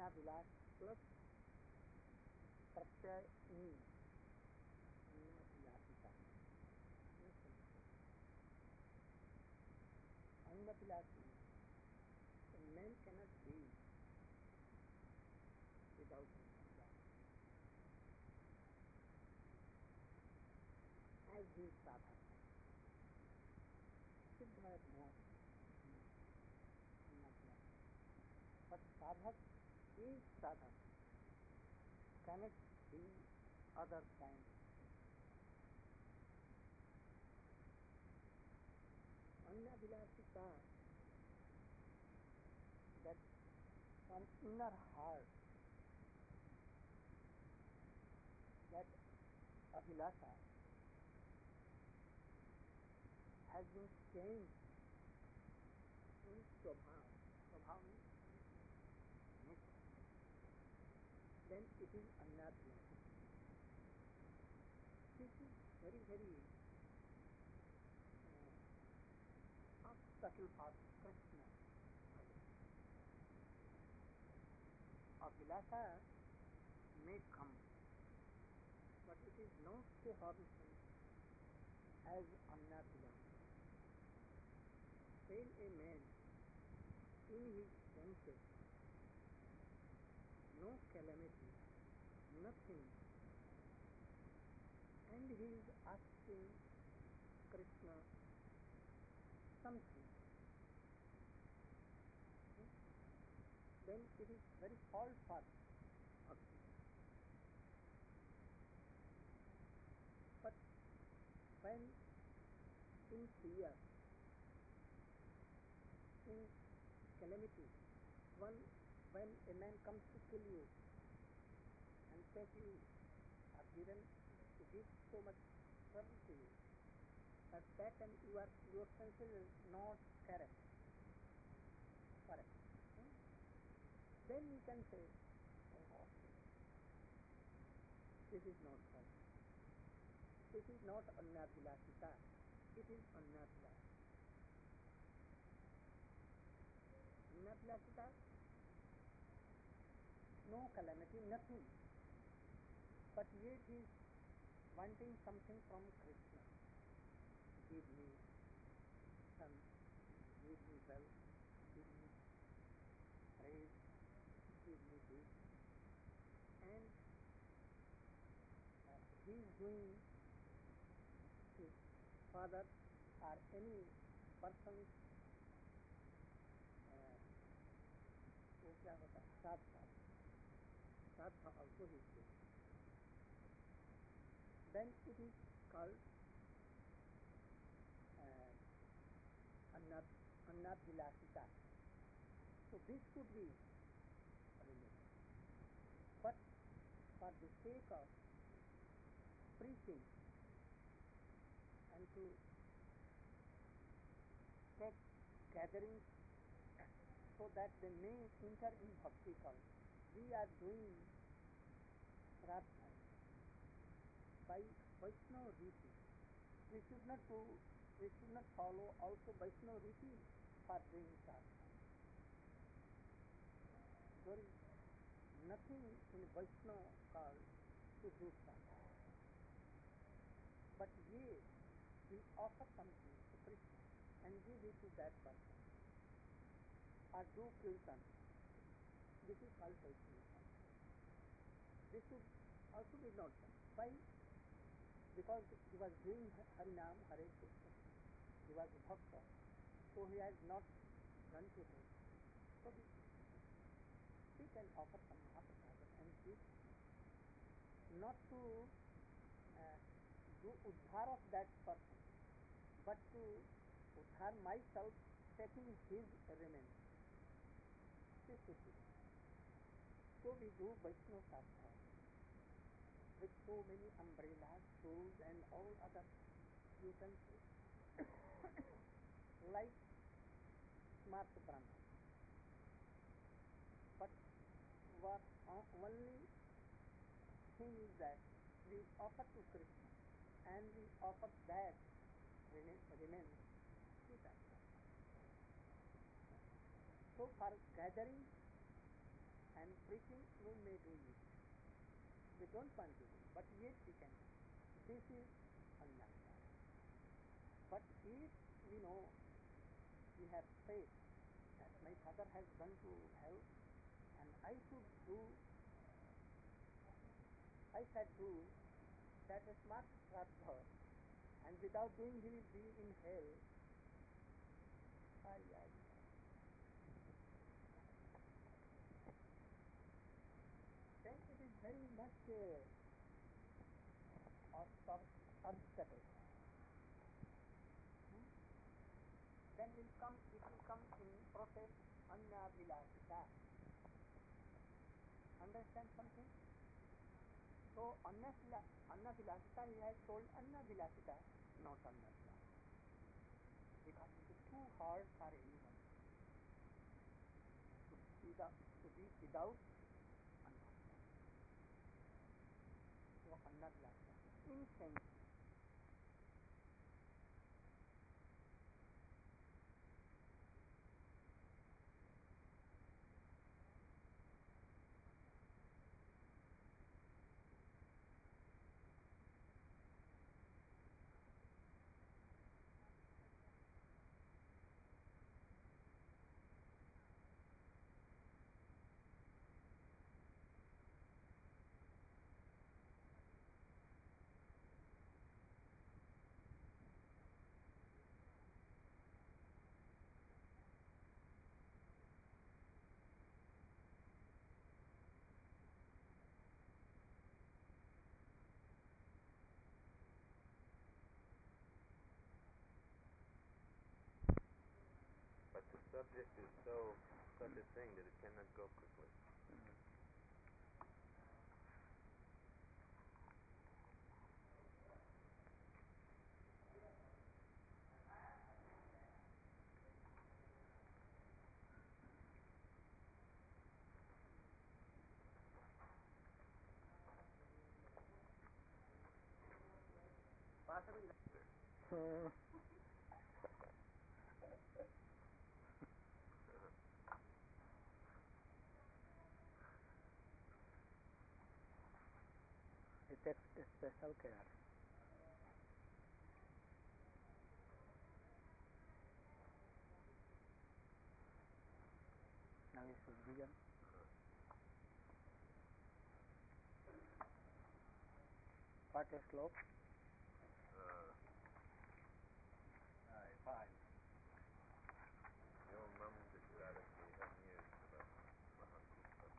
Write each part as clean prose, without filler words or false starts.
अन्नाभिलाष plus Pratyaya in अन्नाभिलाषिता. Annavilasi, a man cannot be without Annavilasi. As he is sadhak, Siddha has no Annavilasi. But sadhak is sadhak, cannot be other than Annavilasita, that from inner heart, that Abhilasha has been changed in Swabhav. Swabhav means nature. Then it is Annavilasha. This is very, very subtle for Krishna. Abhilasha may come, but it is not so harmful as Annavilasa. When a man in his senses, no calamity, nothing, and he is asking Krishna something, then it is very fault for bhakti. But when in fear, in calamity, when a man comes to kill you and says you are given to give so much trouble to you, at that time your senses is not correct. Then you can say, oh, this is not right. This is not Annavilasita. It is Annavilasita. Annavilasita, no calamity, nothing. But yet he is wanting something from Krishna. Give me son, give me wealth, give me praise, give me this. And he is doing his father or any person's वो क्या होता है sadhana also he is doing. Then it is called Annavilasita. So this could be related. But for the sake of preaching and to take gatherings so that they may enter in bhakti cult, we are doing Shraddha by Vaishnava Riti. We should not follow also Vaishnava Riti for doing Shraddha. There is nothing in Vaishnava called to do Shraddha. But yet, we offer something to Krishna and give it to that person. Or do Kirtan. This is called Vaishnava. This should also be not done. Why? Because he was doing Harinam, Hare Krishna. He was a bhakta. So he has not done to him. So we can offer some Mahaprasada and give. Not to do uddhar of that person, but to uddhar myself, taking his remains. This should be. So we do Vaishnava Shraddha with so many umbrellas, shoes and all other utensils like Smart Brahma. But what only thing is that we offer to Krishna and we offer that remains to that. So for gathering and preaching we may do it. We don't want to do, but yet we can do. This is unnatural. But if we know, we have faith that my father has gone to hell and I should do that smart shraddha, and without doing he will be in hell. Then it is very much obstacle. Then it will come in process annabhilasita. Understand something? So annabhilasita, he has told annabhilasita, not annabhilasita. Because it is too hard for anyone to be without annabhilasita. So annabhilasita, incense. But the subject is such a thing that it cannot go quickly. It takes special care. Now you should begin. What is slok? 5. The old Brahmanic goddess we haven't used about Mahakusa.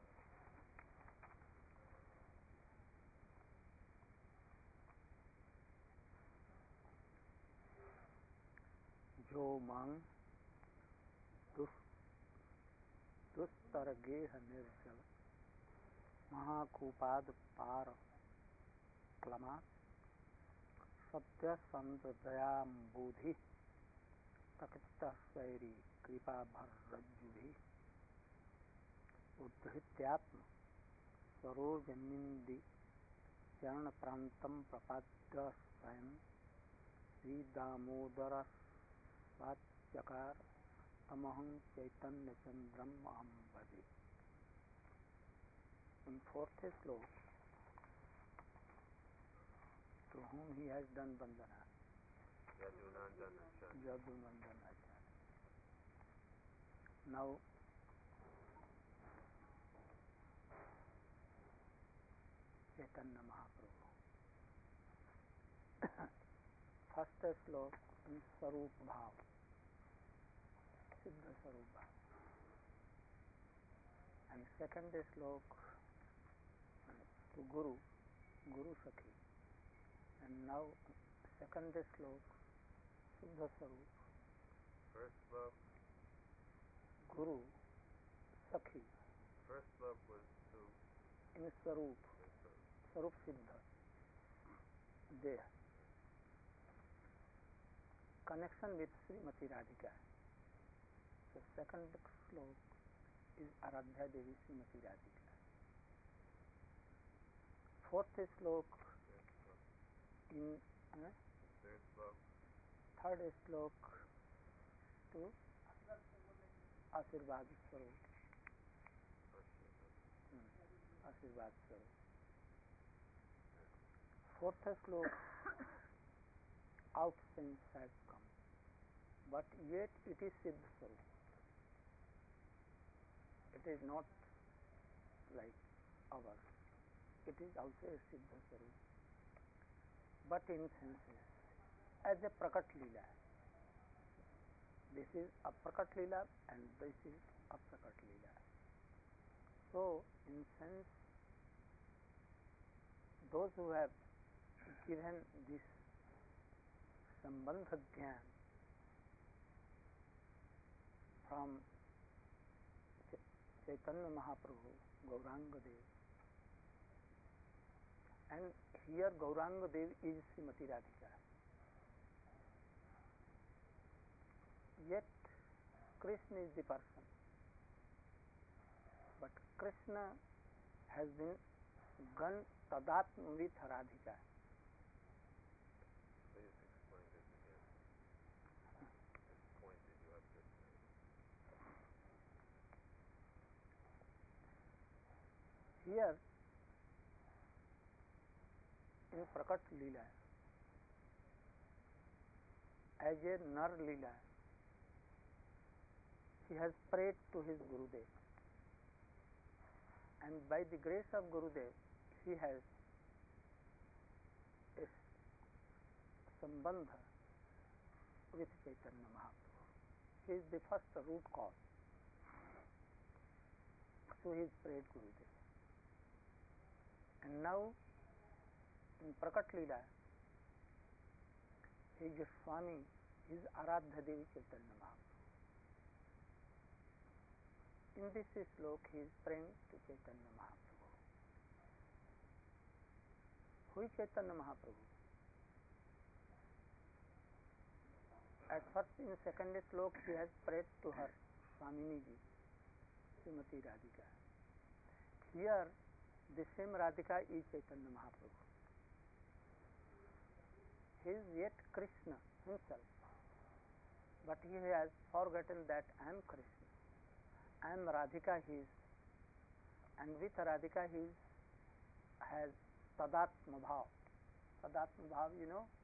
जो मांग दुस्तरगेह निर्जल महाकूपाद पार क्लमा सत्य संत दयाम्बुधि तकित स्वैरी कृपा भरज्जुभि उद्धृत्यात्म सरोजनिंदि चरण प्रांतम प्रपाद्य स्वयं श्री दामोदर स्वाच्यकार तमहं चैतन्य चंद्रम अहम भजे. In fourth slok, to whom he has done bandhana? Yadunandan Acharya. Now, Chaitanya Mahaprabhu. First slok in Sarup Bhav, Siddha Sarup Bhav. And second slok to Guru Sakhi. And now second slok, Siddha Sarup. First slok, Guru Sakhi. First slok was to in Sarup. Sarup Siddha. There. Connection with Srimati Radhika. So second slok is Aradhya Devi Srimati Radhika. Fourth slok in third slok to Ashirvad Swarup. आशीर्वाद स्वरूप. Fourth slok, out sense has come, but yet it is Siddha Swarup. It is not like ours. It is also a Siddha Swarup, but in senses, as a Prakat Leela. This is a Prakat Leela and this is a Prakat Leela. So, in sense, those who have given this Sambandha Dhyan from Chaitanya Mahaprabhu, Gauranga Dev, and here Gauranga Dev is Srimati Radhika. Yet Krishna is the person, but Krishna has been gone tadatma with Radhika. Please explain this again. This point that you have just made. Here in Prakat Leela, as a Nar Leela, he has prayed to his Gurudev, and by the grace of Gurudev, he has a sambandha with Chaitanya Mahaprabhu. He is the first root cause. So he is prayed Gurudev. And now in Prakat Leela, his Swami is Aradhya Devi Chaitanya Mahaprabhu. In this slok, he is praying to Chaitanya Mahaprabhu. Who is Chaitanya Mahaprabhu? At first, in second slok, he has prayed to her Swamini ji, Srimati Radhika. Here, the same Radhika is Chaitanya Mahaprabhu. He is yet Krishna himself, but he has forgotten that I am Krishna. I am Radhika his, and with Radhika he has Tadatma Bhav. Tadatma Bhav, you know?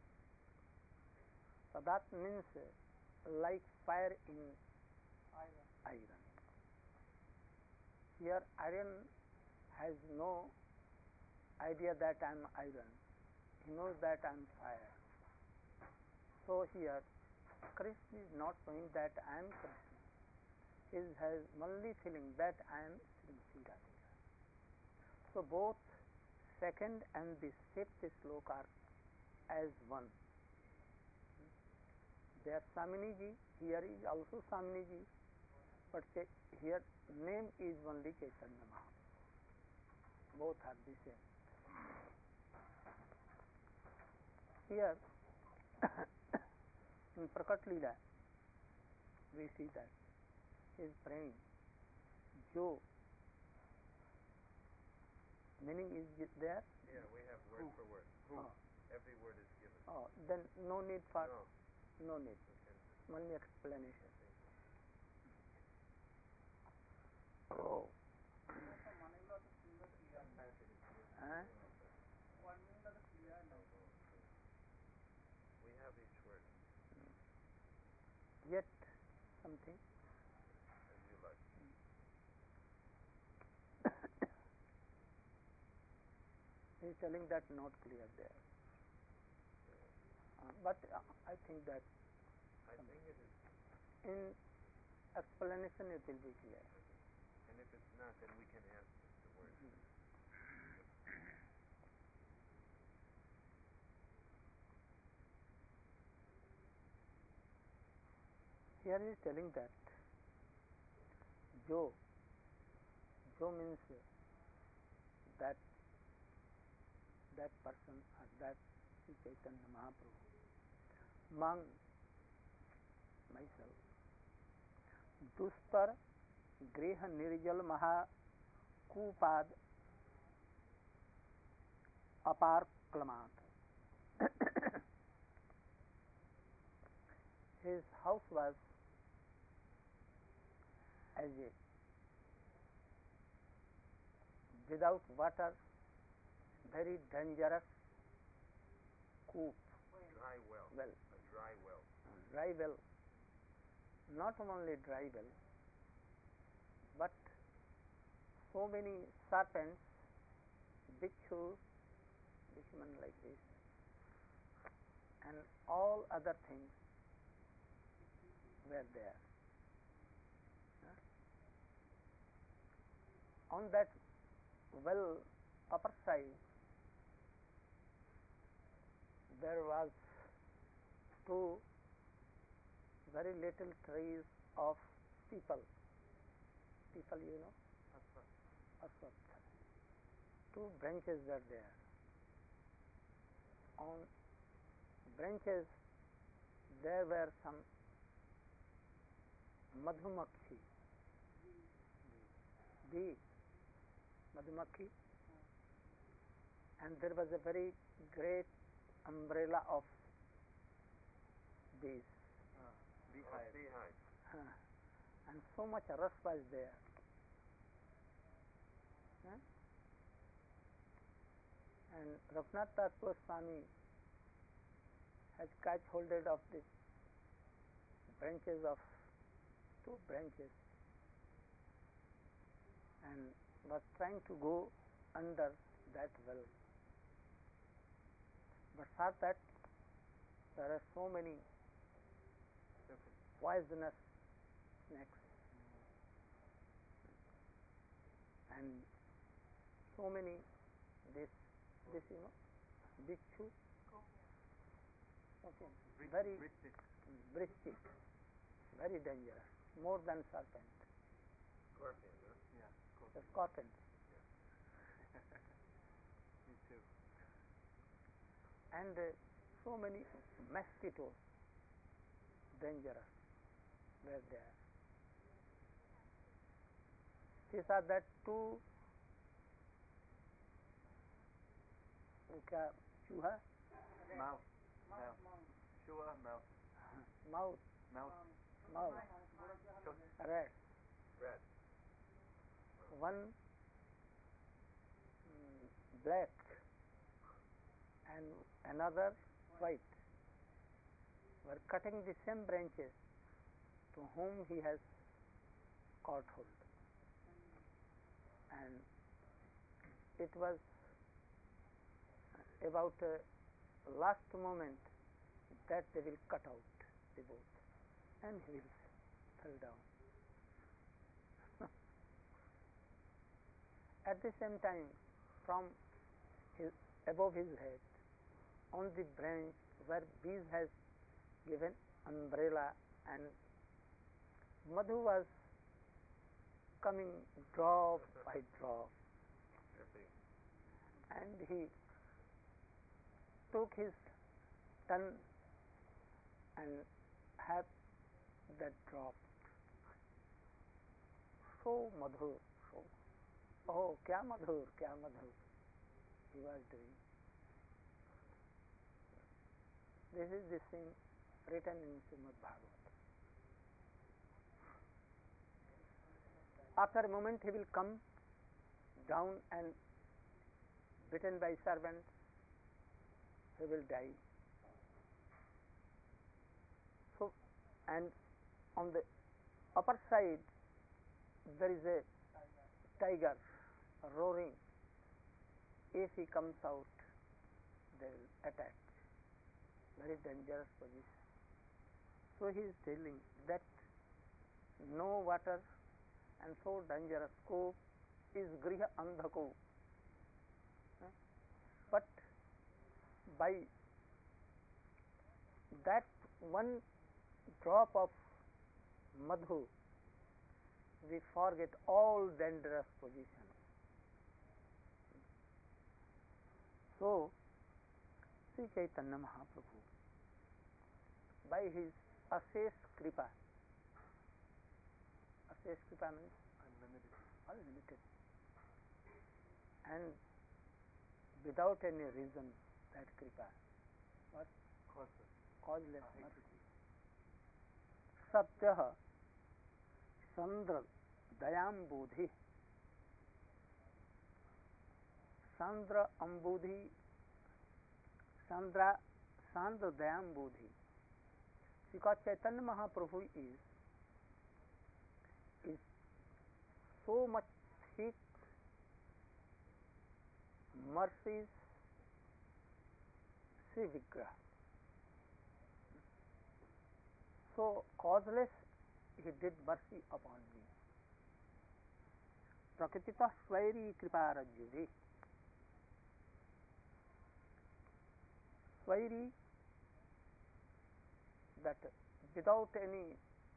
Tadat means like fire in iron. Here iron has no idea that I am iron. He knows that I am fire. So here Krishna is not knowing that I am Krishna. He has only feeling that I am Srimati Radhika. So both second and the fifth slok are as one. There Samini ji, here is also Samini ji, but here name is only Chaitanya Mahaprabhu. Both are the same. Here in Prakat Leela, we see that he is praying. Jo, meaning is there? Yeah, we have word for word. Who? Oh. Every word is given. Oh, then no need for. No need. We can just Only explanation. Oh. Huh? We have each word. Yet something. As you like. He is telling that not clear there. But I think that I think it is. in explanation it will be clear. Okay. And if it's not, then we can ask the word. Here he is telling that Jo means that person or that Chaitanya Mahaprabhu. Mang, myself. Dustar Griha Nirjal Maha Kupad Apar Klamat. His house was as a without water, very dangerous coop, Dry well. well, A dry well. dry well, not only dry well, but so many serpents, bichu, bitumen like this, and all other things were there. On that well upper side, there was two very little trees of people. People, you know, aswatha. Two branches were there. On branches, there were some madhumakhi, bee, madhumakhi, and there was a very great umbrella of bees. Beehive. Beehive. And so much rush was there. And Raghunath Das Goswami has catch holded of the branches of two branches and was trying to go under that well. But saw that there are so many poisonous snakes and so many this you know, bichu, okay, very bristic, very dangerous, more than serpent. Scorpion, huh? Yeah, The scorpion. Me too. And so many mosquitoes, dangerous, were there. These are that two क्या चूहा Mouse. Chua, mouse. mouse rat one black and another white were cutting the same branches to whom he has caught hold, and it was about last moment that they will cut out the both and he will fell down. At the same time, from above his head, on the branch where bees has given umbrella and madhu was coming drop by drop, and he took his tongue and had that drop. So madhur, so oh, kya madhur, he was doing. This is the thing written in Srimad Bhagavatam. After a moment he will come down and bitten by serpent, he will die. So, and on the upper side there is a tiger roaring. If he comes out, they will attack. Very dangerous position. So he is telling that no water and so dangerous scope is griha andhako. But by that one drop of madhu, we forget all dangerous positions. So, Sri Chaitanya Mahaprabhu, by his Ashesh Kripa means unlimited, and without any reason, that Kripa, what? Causeless mercy. Satyah Chandra Dayam Bodhi. Sandra Ambudhi, Sandra Dayambudhi. Because Chaitanya Mahaprabhu is so much thick mercies Sri Vigraha. So causeless he did mercy upon me. Prakritita Swairi Kripa Rajyuvi. Swairi, that without any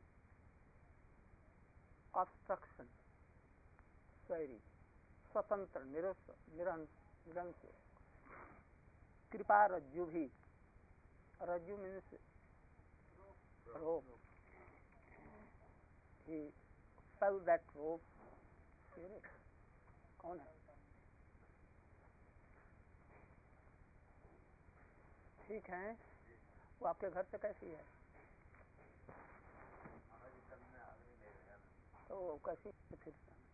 obstruction, Swairi, Swatantra, Niransu, Kripa Rajyuvi. Rajyu means rope. He fell that rope. कौन है? ठीक है, वो आपके घर से कैसी है? तो कैसी फिर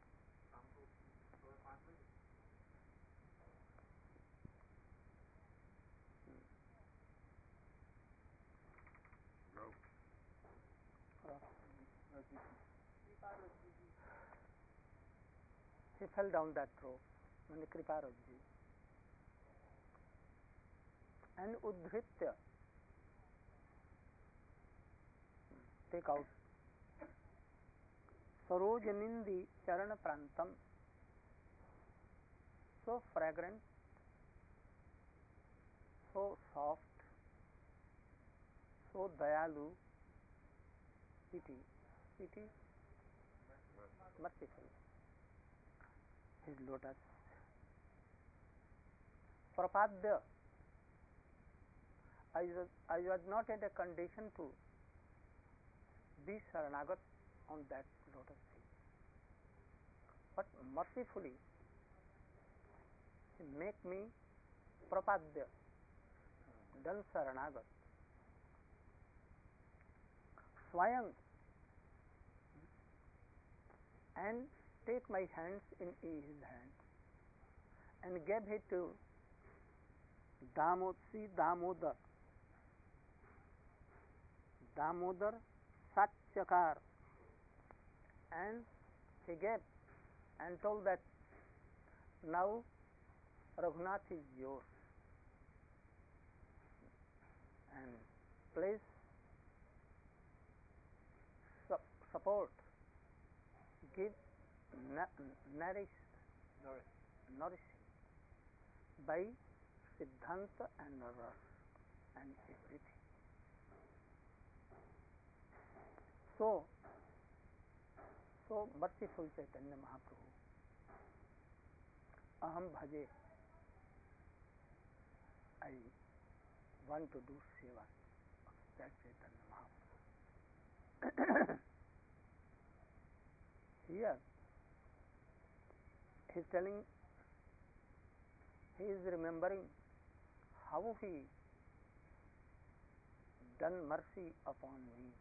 He fell down that rope, Mani Kripa Rajyu. And Udhritya, take out. Sarojanindi Charana Prantam, so fragrant, so soft, so dayalu, pity, merciful. His lotus. Prapadya, I was not in a condition to be Saranagat on that lotus feet. But mercifully, he make me Prapadya, done Saranagat. Swayam, and take my hands in his hand and gave it to Damodar Satchakar, and he gave and told that now Raghunath is yours, and please support, give nourish by Siddhanta and Ras and everything. So merciful Chaitanya Mahaprabhu. Aham bhaje, I want to do seva of that Chaitanya Mahaprabhu. Here he is telling, he is remembering how he done mercy upon me,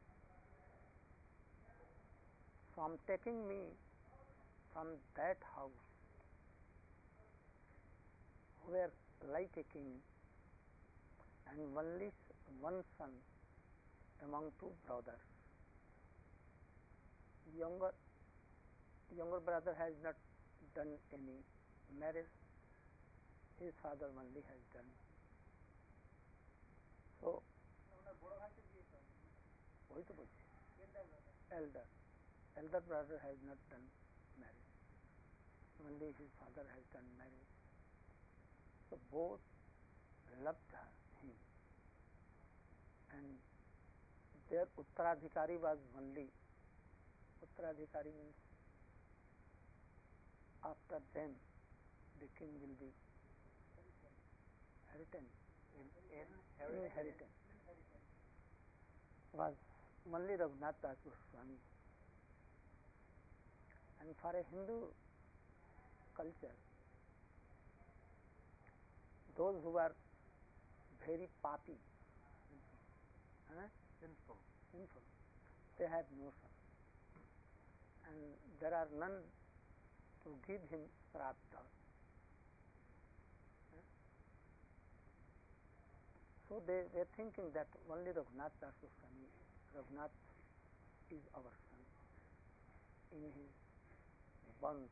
from taking me from that house where like a king and only one son among two brothers. Younger brother has not done any marriage. His father only has done. So, elder brother has not done marriage. Only his father has done marriage. So both loved him, and their Uttaradhikari was only. Uttaradhikari means after them the king will be inheritance. Was only Raghunath Das Goswami. And for a Hindu culture, those who are very papi, sinful, they have no son, and there are none to give him sraddha. So they were thinking that only Raghunath Das Goswami, Raghunath is our son in his bonds,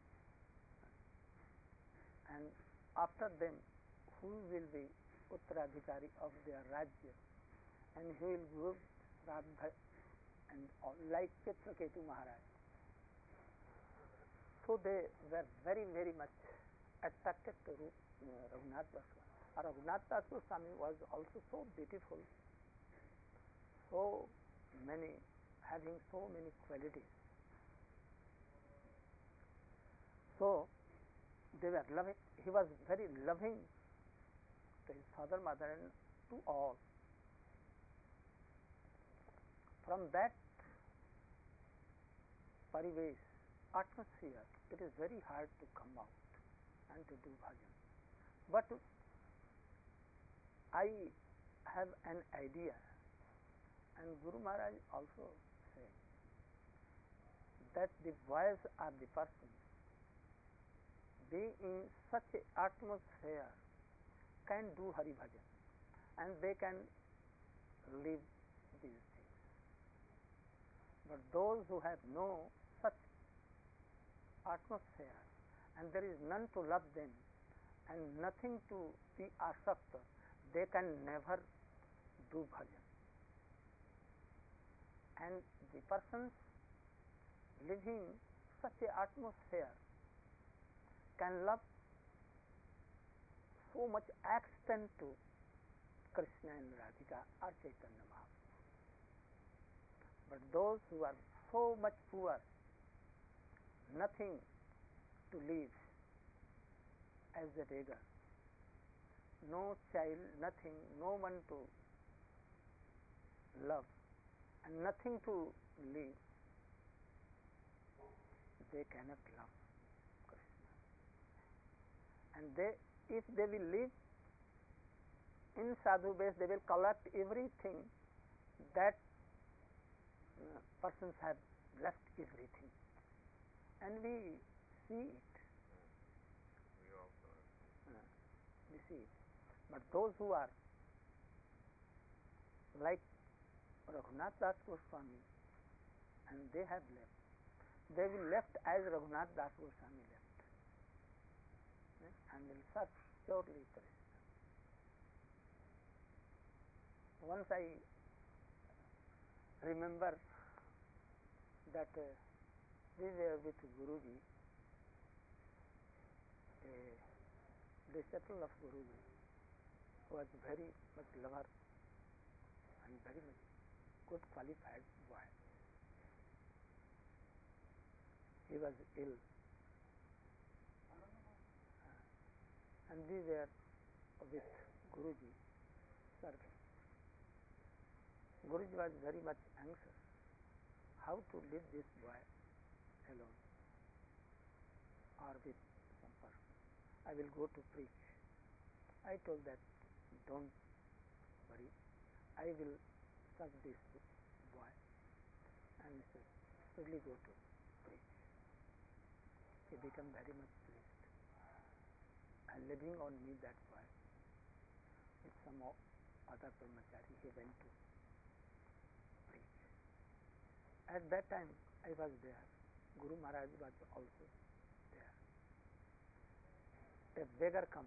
and after them who will be Uttaradhikari of their Rajya, and he will give Shraddha and all, like Chitraketu Maharaj. So they were very, very much attracted to Raghunath Das Goswami. Raghunath Das Goswami was also so beautiful, so many, having so many qualities. So they were loving, he was very loving to his father, mother, and to all. From that parivesh, atmosphere, it is very hard to come out and to do bhajan. But I have an idea, and Guru Maharaj also said that the boys or the persons being in such an atmosphere can do Hari Bhajan, and they can live these things. But those who have no such atmosphere, and there is none to love them and nothing to be asakta, they can never do bhajan. And the persons living such an atmosphere can love so much extent to Krishna and Radhika or Chaitanya Mahaprabhu. But those who are so much poor, nothing to live as a beggar, no child, nothing, no one to love, and nothing to live, they cannot love Krishna. And they, if they will live in sadhu base, they will collect everything that persons have left everything, and we see it. We also have We see it. But those who are like Raghunath Das Goswami, and they have left, they will left as Raghunath Das Goswami left, and will serve surely Krishna. Once I remember that we were with Guruji, a disciple of Guruji, who was very much lover and very much good qualified boy. He was ill, and we were with Guruji serving. Guruji was very much anxious how to leave this boy alone or with some person. I will go to preach. I told that, don't worry, I will serve this boy. And he said, really go to preach. He became very much pleased. And leaving on me that boy, with some other brahmachari, he went to preach. At that time, I was there. Guru Maharaj was also there. A beggar come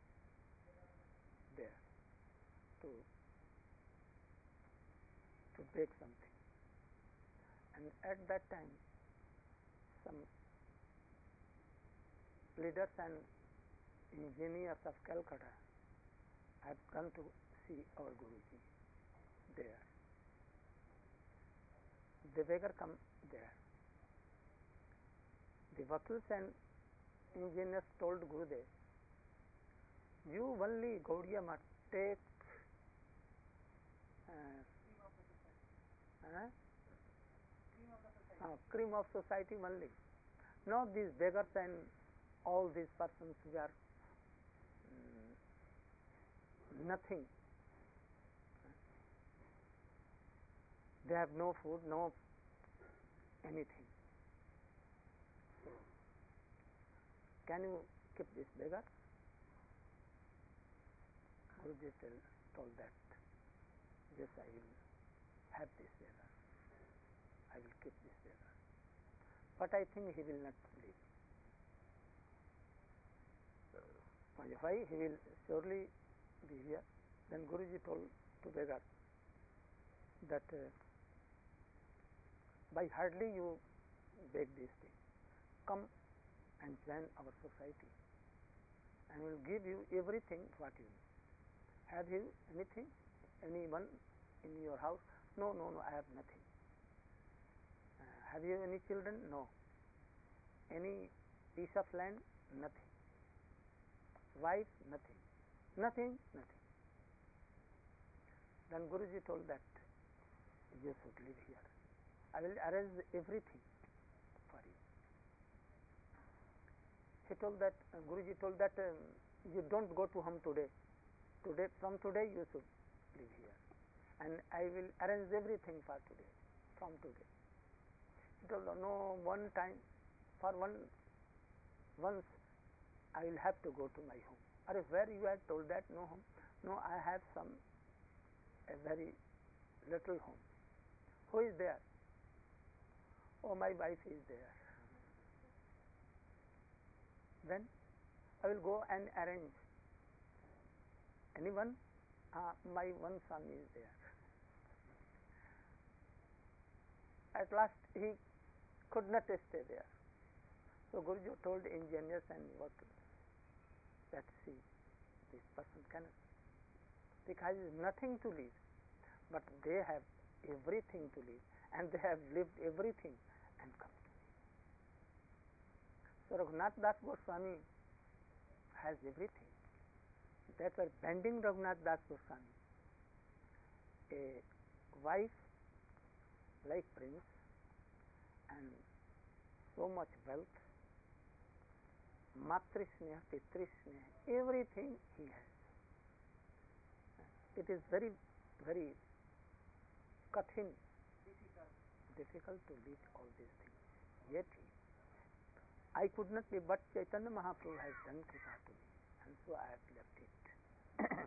there to beg something. And at that time, some leaders and engineers of Calcutta had come to see our Guruji there. The beggar come there. The vakils and engineers told Gurudev, you only Gaudiya Math take cream of society only. Not these beggars and all these persons who are nothing. They have no food, no anything. So, can you keep this beggar? Guruji told that, yes, I will have this devas, I will keep this devas, but I think he will not leave. Why? He will surely be here. Then Guruji told to beggar that by hardly you beg this thing, come and join our society, and we will give you everything what you need. Have you anything, anyone in your house? No, I have nothing. Have you any children? No. Any piece of land? Nothing. Wife? Nothing. Then Guruji told that you should live here. I will arrange everything for you. Guruji told that you don't go to home today. From today you should live here, and I will arrange everything for today. From today. He told, no, one time, for once I will have to go to my home. Or where you had told that no home? No, I have a very little home. Who is there? Oh, my wife is there. Then I will go and arrange. Anyone? My one son is there. At last he could not stay there. So Guruji told engineers and workers that see, this person cannot, because there is nothing to live, but they have everything to live, and they have lived everything and come to me. So Raghunath Das Goswami has everything. That's why bending Raghunath Das Goswami, a wife like prince and so much wealth, Matri Sneha, Pitri Sneha, everything he has. It is very, very kathin, difficult to lead all these things. Yet I could not be, but Chaitanya Mahaprabhu has done kripa to me, and so I have left it.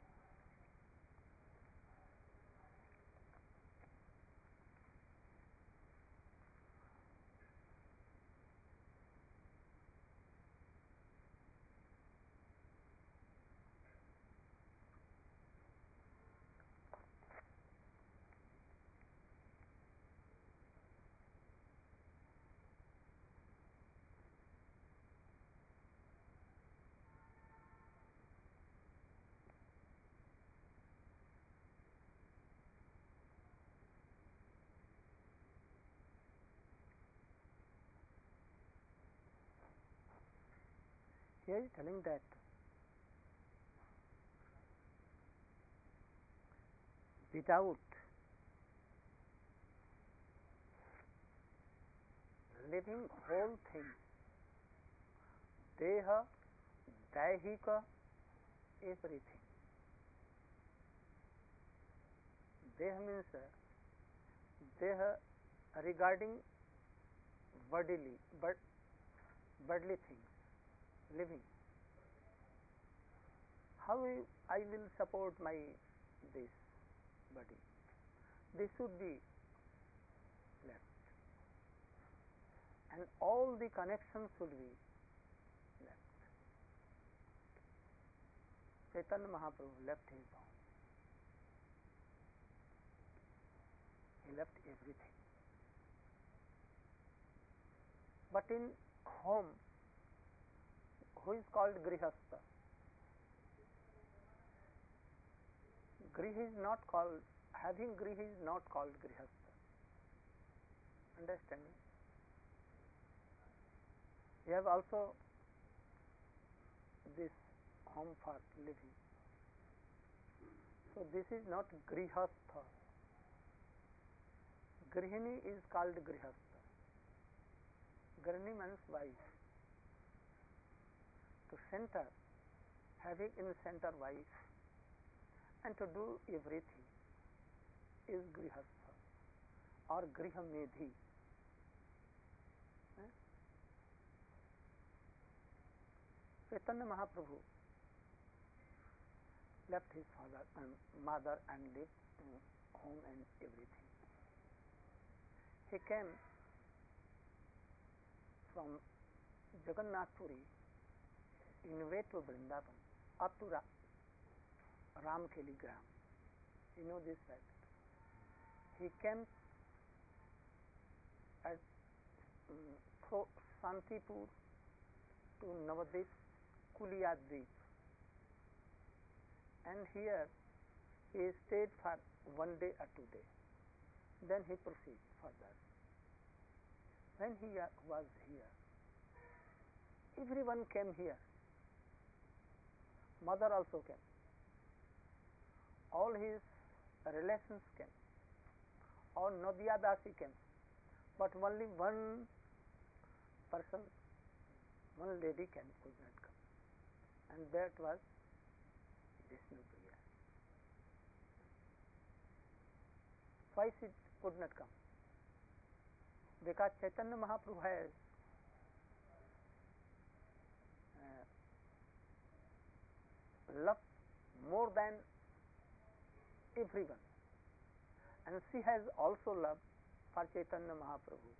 Here he is telling that without living whole things, deha, daihika, everything. Deha means deha regarding bodily things, living. How I will support this body? This should be left, and all the connections should be left. Chaitanya Mahaprabhu left his home. He left everything. But in home, who is called Grihastha? Grih is not called, having Grih is not called Grihastha. Understanding? You have also this home for living. So this is not Grihastha. Grihini is called Grihastha. Grihini means wife. To center, having in center wife, and to do everything is Grihastha or Grihamedhi. Chaitanya Mahaprabhu left his father and mother and left home and everything. He came from Jagannath Puri in way to Vrindavan up to Ramkheli Gram. You know this fact. He came at through Santipur to Navadvip, Kuliyadvip, and here he stayed for 1 day or 2 days. Then he proceeded further. When he was here, everyone came here. Mother also came. All his relations came. All Nadia Dasi came. But only one person, one lady could not come. And that was Vishnupriya. Why she could not come? Because Chaitanya Mahaprabhu has love more than everyone, and she has also love for Chaitanya Mahaprabhu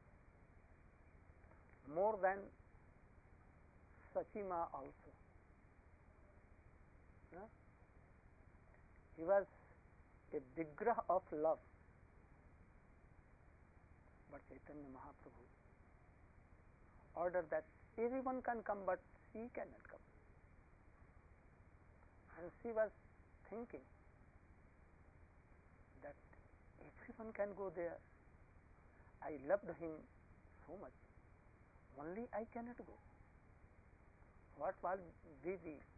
more than Sachima also. He was a vigrah of love, but Chaitanya Mahaprabhu ordered that everyone can come, but she cannot come. And she was thinking that everyone can go there. I loved him so much, only I cannot go. What will be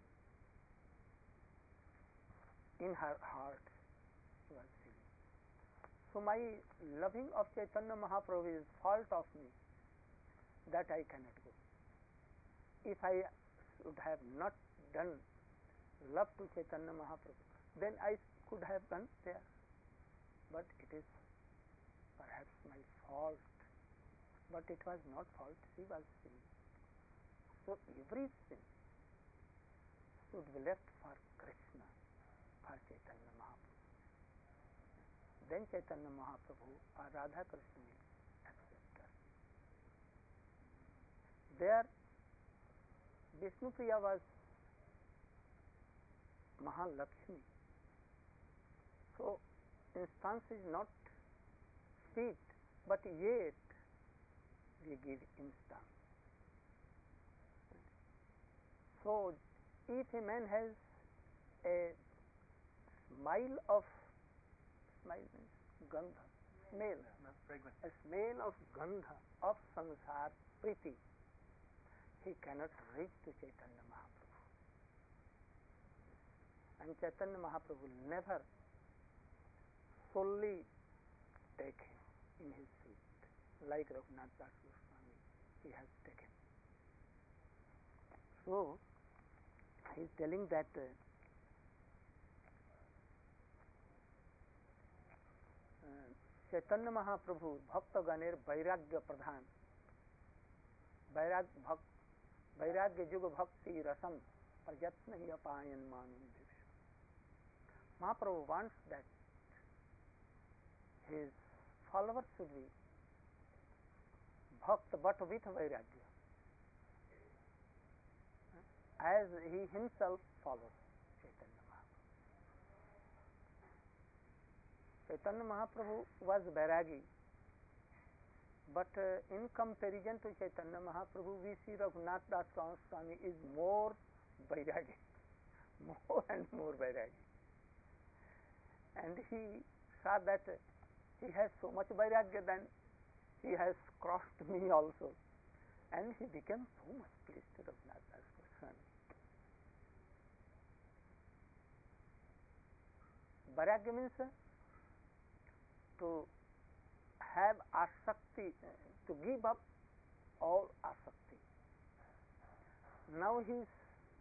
in her heart? She was feeling. So my loving of Chaitanya Mahaprabhu is fault of me, that I cannot go. If I should have not done love to Chaitanya Mahaprabhu, then I could have gone there. But it is perhaps my fault. But it was not fault, she was sinning. So every sin should be left for Krishna, for Chaitanya Mahaprabhu. Then Chaitanya Mahaprabhu or Radha Krishna will accept us. There Vishnupriya was Mahalakshmi. So instance is not sweet, but yet we give instance. So if a man has a smile means gandha, smell, a smell of gandha of samsar priti, he cannot reach to Chaitanya Mahaprabhu. And Chaitanya Mahaprabhu will never solely take him in his feet, like Raghunath Das Goswami he has taken. So he is telling that Chaitanya Mahaprabhu Bhakta Ganer Vairagya Pradhan, Vairagya Juga Bhakti Rasam Prajatna hi apayan manum bhikshu. Mahaprabhu wants that his followers should be bhakta but with vairagya, as he himself follows Chaitanya Mahaprabhu. Chaitanya Mahaprabhu was vairagi, but in comparison to Chaitanya Mahaprabhu, we see Raghunath Das Goswami is more vairagi, more and more vairagi. And he saw that he has so much vairagya, then he has crossed me also. And he became so much pleased to Raghunath Das Goswami. Vairagya means to have asakti, to give up all asakti. Now he is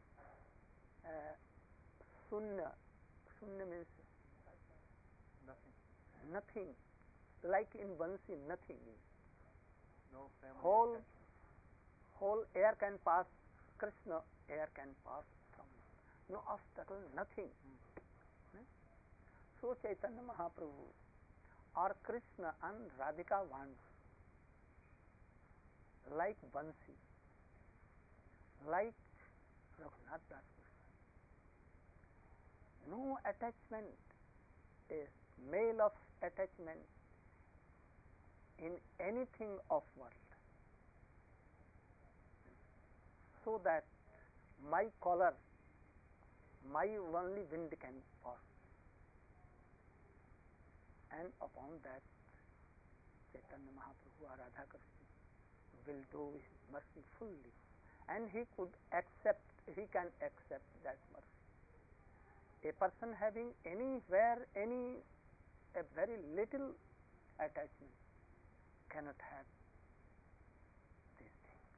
sunya. Sunya means nothing. Like in Bansi, nothing is. No family. Whole air can pass, Krishna, air can pass from. No obstacle, nothing. So Chaitanya Mahaprabhu or Krishna and Radhika want like Bansi, like Raghunath Das Goswami. No attachment, a male of attachment in anything of world. So that my collar, my only wind can pass. And upon that Chaitanya Mahaprabhu or Radha Krishna will do his mercy fully, and he can accept that mercy. A person having anywhere a very little attachment cannot have this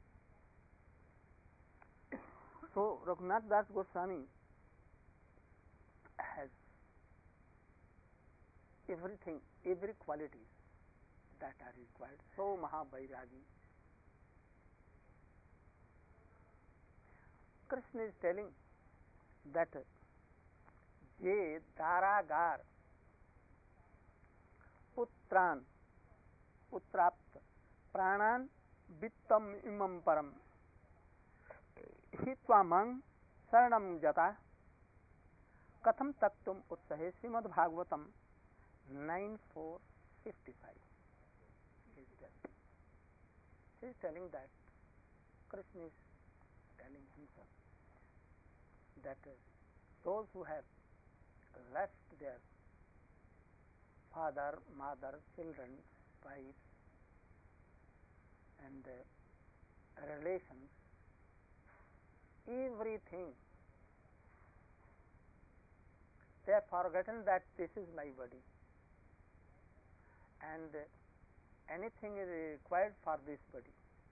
thing. So Raghunath Das Goswami has everything, every qualities that are required. So Mahavairagi. Krishna is telling that Je Daragar Putran Putrapt Pranan Vittam Imam Param Hitvamang Saranam Jata Katham Taktum Utsahe Srimad Bhagavatam 9:455. He is telling that Krishna is telling himself that those who have left their father, mother, children, wives, and relations, everything, they have forgotten that this is my body, and anything is required for this body.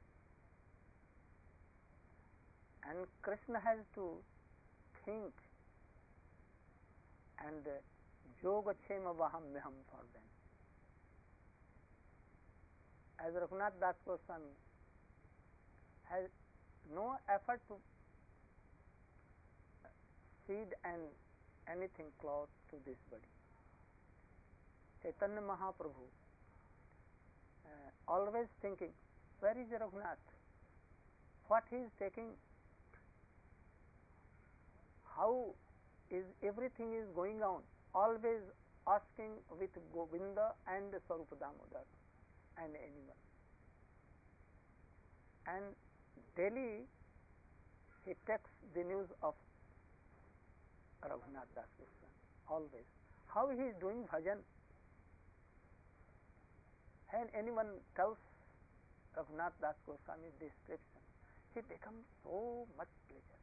And Krishna has to think and Yogachema Vahamyaham for them. As Raghunath Das Goswami has no effort to feed and anything close to this body. Chaitanya Mahaprabhu always thinking, where is Raghunath? What he is taking? How is everything is going on? Always asking with Govinda and Swarupa Damodar and anyone. And daily he takes the news of Raghunath Das Goswami. Always. How he is doing bhajan? And anyone tells Raghunath Das Goswami's description, he becomes so much pleasure.